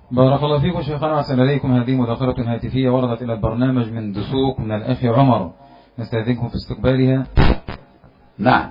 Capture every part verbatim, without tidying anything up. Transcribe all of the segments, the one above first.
بارك الله فيكم شيخنا، أحسن إليكم. هذه مداخلة هاتفية وردت إلى البرنامج من دسوق من الأخ عمر، نستأذنكم في استقبالها. نعم.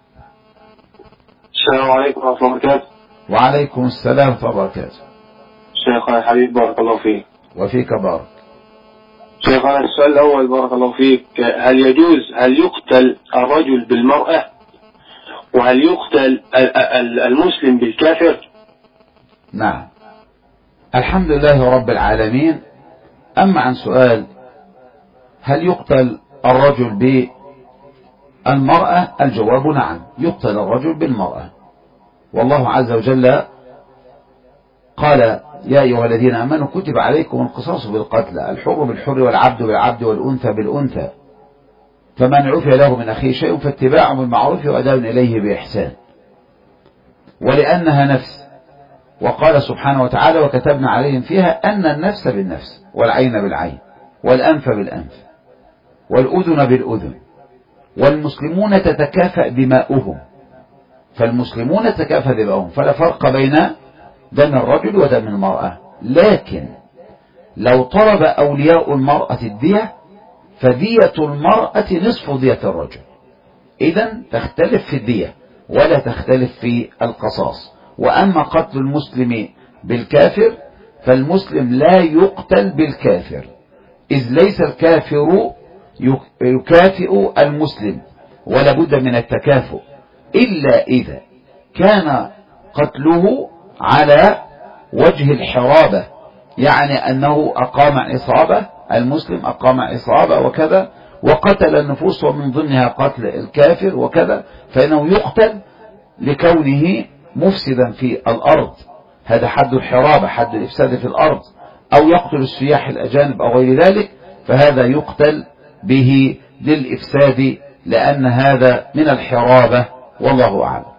السلام عليكم ورحمة الله وبركاته. وعليكم السلام ورحمة الله وبركاته. شيخنا الحبيب بارك الله فيك. وفيك بارك. شيخنا السؤال الأول بارك الله فيك، هل يجوز هل يقتل الرجل بالمرأة، وهل يقتل المسلم بالكافر؟ نعم. الحمد لله رب العالمين. أما عن سؤال هل يقتل الرجل بالمرأة، الجواب نعم، يقتل الرجل بالمرأة. والله عز وجل قال: يا أيها الذين آمنوا كتب عليكم القصاص بالقتل، الحر بالحر والعبد بالعبد والأنثى بالأنثى، فمن عفي له من أخيه شيء فاتباع بالمعروف وأداء إليه بإحسان. ولأنها نفس، وقال سبحانه وتعالى: وكتبنا عليهم فيها أن النفس بالنفس والعين بالعين والأنف بالأنف والأذن بالأذن، والمسلمون تتكافأ دماؤهم، فالمسلمون تتكافأ دماؤهم، فلا فرق بين دم الرجل ودم المرأة. لكن لو طلب أولياء المرأة الدية فدية المرأة نصف دية الرجل، إذن تختلف في الدية ولا تختلف في القصاص. وأما قتل المسلم بالكافر فالمسلم لا يقتل بالكافر، إذ ليس الكافر يكافئ المسلم، ولا بد من التكافؤ، إلا إذا كان قتله على وجه الحرابة، يعني أنه أقام عصابة، المسلم أقام عصابة وكذا وقتل النفوس ومن ضمنها قتل الكافر وكذا، فإنه يقتل لكونه مفسدا في الأرض، هذا حد الحرابة، حد الإفساد في الأرض، أو يقتل السياح الأجانب أو غير ذلك، فهذا يقتل به للإفساد، لأن هذا من الحرابة، والله أعلم.